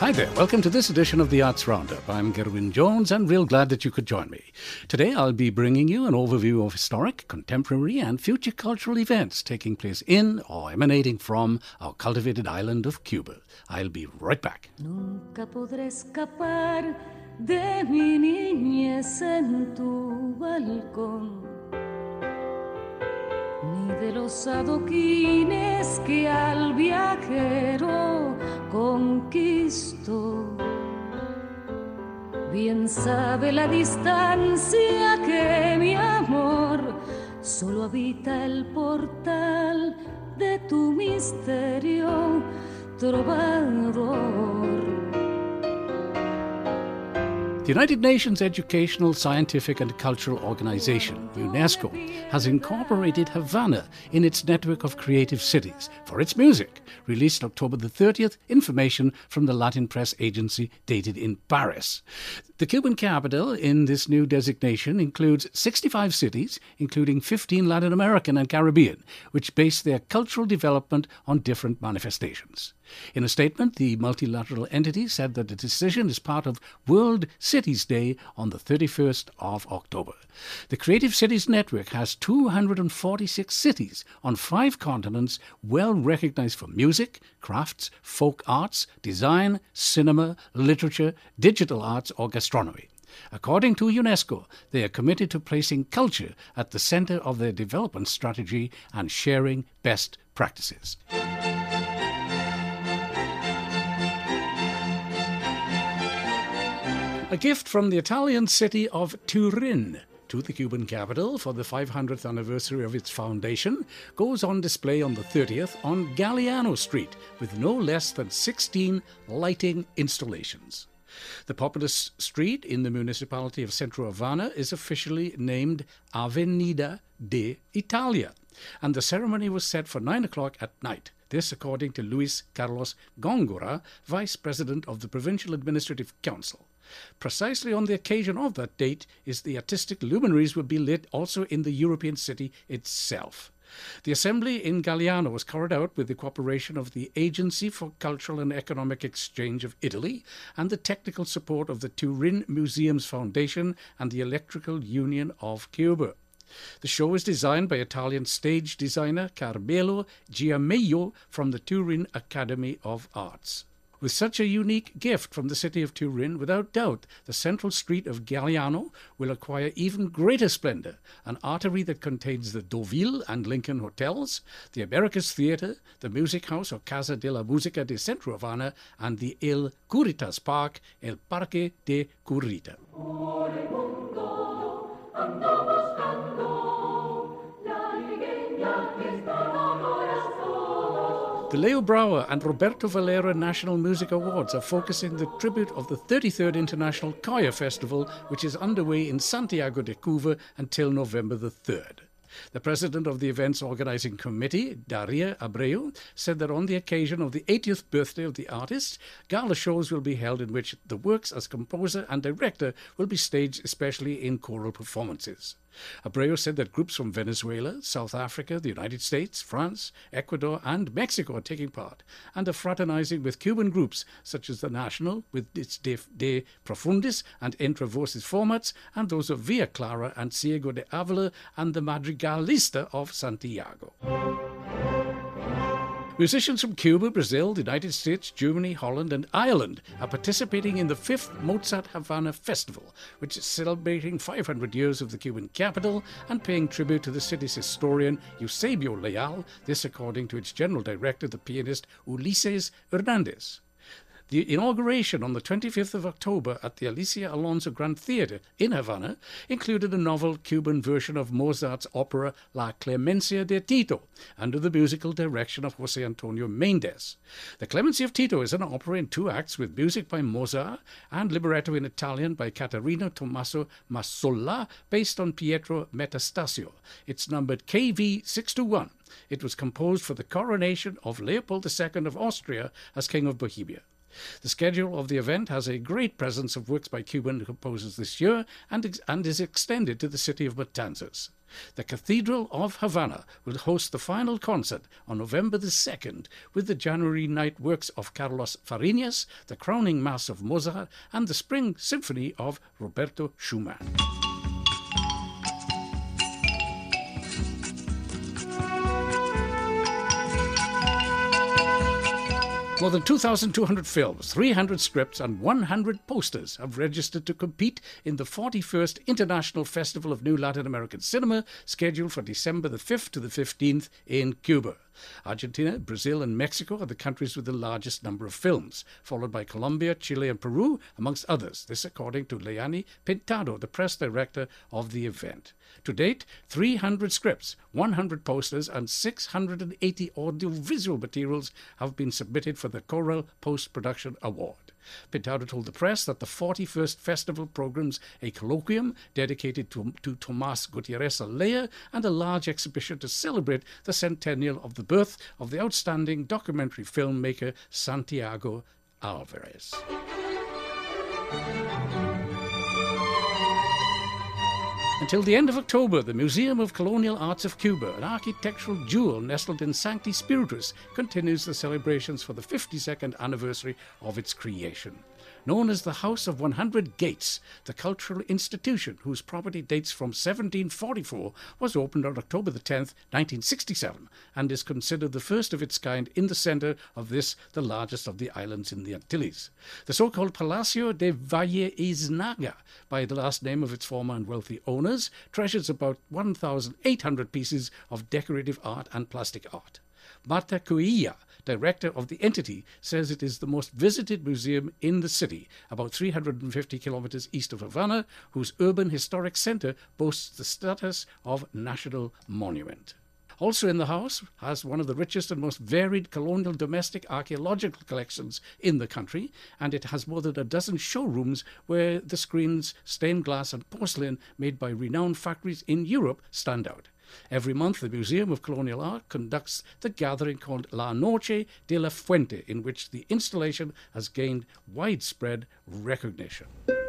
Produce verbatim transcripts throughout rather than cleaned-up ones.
Hi there, welcome to this edition of the Arts Roundup. I'm Gerwin Jones and real glad that you could join me. Today I'll be bringing you an overview of historic, contemporary and future cultural events taking place in or emanating from our cultivated island of Cuba. I'll be right back. Nunca podré escapar de mi niñez en tu balcón, ni de los adoquines que al viajero conquistó. Bien sabe la distancia que mi amor solo habita el portal de tu misterio, trovador. The United Nations Educational, Scientific and Cultural Organization, UNESCO, has incorporated Havana in its network of creative cities for its music. Released October the thirtieth, information from the Latin press agency dated in Paris. The Cuban capital in this new designation includes sixty-five cities, including fifteen Latin American and Caribbean, which base their cultural development on different manifestations. In a statement, the multilateral entity said that the decision is part of World Cities Day on the thirty-first of October. The Creative Cities Network has two hundred forty-six cities on five continents well recognized for music, crafts, folk arts, design, cinema, literature, digital arts or gastronomy. According to UNESCO, they are committed to placing culture at the center of their development strategy and sharing best practices. A gift from the Italian city of Turin to the Cuban capital for the five hundredth anniversary of its foundation goes on display on the thirtieth on Galiano Street with no less than sixteen lighting installations. The populous street in the municipality of Centro Havana is officially named Avenida de Italia, and the ceremony was set for nine o'clock at night. This according to Luis Carlos Góngora, Vice President of the Provincial Administrative Council. Precisely on the occasion of that date is the artistic luminaries will be lit also in the European city itself. The assembly in Galiano was carried out with the cooperation of the Agency for Cultural and Economic Exchange of Italy and the technical support of the Turin Museums Foundation and the Electrical Union of Cuba. The show is designed by Italian stage designer Carmelo Giamejo from the Turin Academy of Arts. With such a unique gift from the city of Turin, without doubt, the central street of Galiano will acquire even greater splendor, an artery that contains the Deauville and Lincoln hotels, the Americas Theatre, the music house or Casa de la Musica de Centro Havana, and the El Curitas Park, El Parque de Curita. The Leo Brouwer and Roberto Valera National Music Awards are focusing the tribute of the thirty-third International Choir Festival, which is underway in Santiago de Cuba until November the third. The president of the event's organizing committee, Daria Abreu, said that on the occasion of the eightieth birthday of the artist, gala shows will be held in which the works as composer and director will be staged especially in choral performances. Abreu said that groups from Venezuela, South Africa, the United States, France, Ecuador and Mexico are taking part and are fraternizing with Cuban groups such as the National with its De, De Profundis and Entre Voces formats and those of Villa Clara and Ciego de Avila and the Madrigalista of Santiago. Musicians from Cuba, Brazil, the United States, Germany, Holland and Ireland are participating in the fifth Mozart Havana Festival, which is celebrating five hundred years of the Cuban capital and paying tribute to the city's historian Eusebio Leal, this according to its general director, the pianist Ulises Hernandez. The inauguration on the twenty-fifth of October at the Alicia Alonso Grand Theatre in Havana included a novel Cuban version of Mozart's opera La Clemencia de Tito, under the musical direction of José Antonio Méndez. The Clemency of Tito is an opera in two acts with music by Mozart and libretto in Italian by Caterino Tommaso Massola, based on Pietro Metastasio. It's numbered K V six two one. It was composed for the coronation of Leopold the Second of Austria as King of Bohemia. The schedule of the event has a great presence of works by Cuban composers this year and, ex- and is extended to the city of Matanzas. The Cathedral of Havana will host the final concert on November the second with the January night works of Carlos Fariñas, the crowning mass of Mozart, and the spring symphony of Roberto Schumann. More than two thousand two hundred films, three hundred scripts and one hundred posters have registered to compete in the forty-first International Festival of New Latin American Cinema, scheduled for December the fifth to the fifteenth in Cuba. Argentina, Brazil and Mexico are the countries with the largest number of films, followed by Colombia, Chile and Peru, amongst others. This according to Leani Pintado, the press director of the event. To date, three hundred scripts, one hundred posters and six hundred eighty audiovisual materials have been submitted for the Corel Post-Production Award. Pintado told the press that the forty-first festival programs a colloquium dedicated to, to Tomás Gutiérrez Alea and a large exhibition to celebrate the centennial of the birth of the outstanding documentary filmmaker Santiago Alvarez. Until the end of October, the Museum of Colonial Arts of Cuba, an architectural jewel nestled in Sancti Spiritus, continues the celebrations for the fifty-second anniversary of its creation. Known as the House of one hundred Gates, the cultural institution, whose property dates from seventeen forty-four, was opened on October the tenth, nineteen sixty-seven, and is considered the first of its kind in the centre of this, the largest of the islands in the Antilles. The so-called Palacio de Valle Iznaga, by the last name of its former and wealthy owners, treasures about one thousand eight hundred pieces of decorative art and plastic art. Marta Cuilla, director of the entity, says it is the most visited museum in the city, about three hundred fifty kilometers east of Havana, whose urban historic center boasts the status of national monument. Also in the house has one of the richest and most varied colonial domestic archaeological collections in the country, and it has more than a dozen showrooms where the screens, stained glass and porcelain made by renowned factories in Europe stand out. Every month, the Museum of Colonial Art conducts the gathering called La Noche de la Fuente, in which the installation has gained widespread recognition.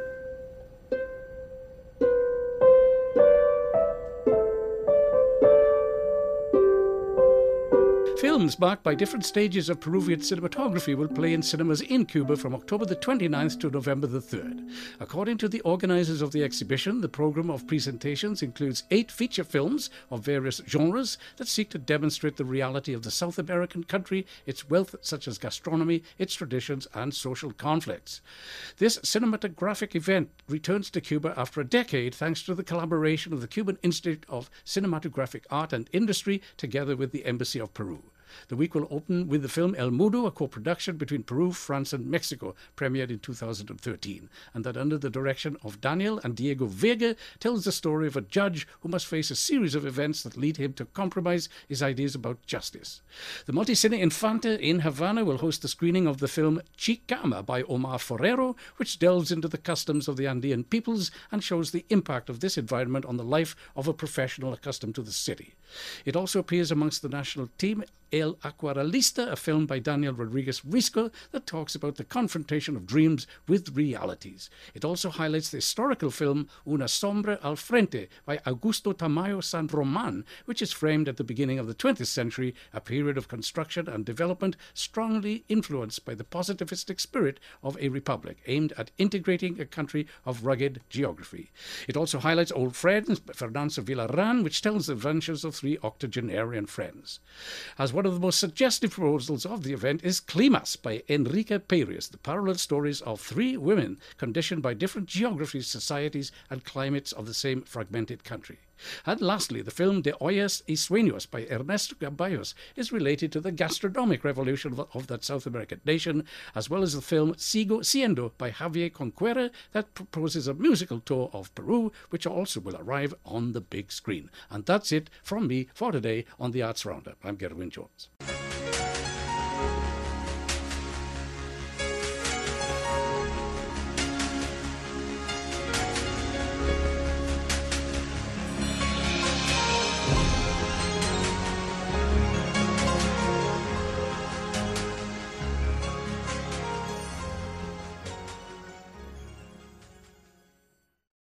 Films marked by different stages of Peruvian cinematography will play in cinemas in Cuba from October the twenty-ninth to November the third. According to the organizers of the exhibition, the program of presentations includes eight feature films of various genres that seek to demonstrate the reality of the South American country, its wealth such as gastronomy, its traditions and social conflicts. This cinematographic event returns to Cuba after a decade thanks to the collaboration of the Cuban Institute of Cinematographic Art and Industry together with the Embassy of Peru. The week will open with the film El Mudo, a co-production between Peru, France and Mexico, premiered in two thousand thirteen, and that under the direction of Daniel and Diego Vega tells the story of a judge who must face a series of events that lead him to compromise his ideas about justice. The Multicine Infante in Havana will host the screening of the film Chicama by Omar Forero, which delves into the customs of the Andean peoples and shows the impact of this environment on the life of a professional accustomed to the city. It also appears amongst the national team El Aquarelista, a film by Daniel Rodriguez Risco that talks about the confrontation of dreams with realities. It also highlights the historical film Una Sombra al Frente by Augusto Tamayo San Roman, which is framed at the beginning of the twentieth century, a period of construction and development strongly influenced by the positivistic spirit of a republic, aimed at integrating a country of rugged geography. It also highlights Old Friends by Fernando Villarán, which tells the adventures of three octogenarian friends. As one of the most suggestive proposals of the event is Climas by Enrique Pérez, the parallel stories of three women conditioned by different geographies, societies and climates of the same fragmented country. And lastly, the film De Ollas y Sueños by Ernesto Caballos is related to the gastronomic revolution of, of that South American nation, as well as the film Sigo Siendo by Javier Conquera that proposes a musical tour of Peru, which also will arrive on the big screen. And that's it from me for today on the Arts Roundup. I'm Gerwin Jones.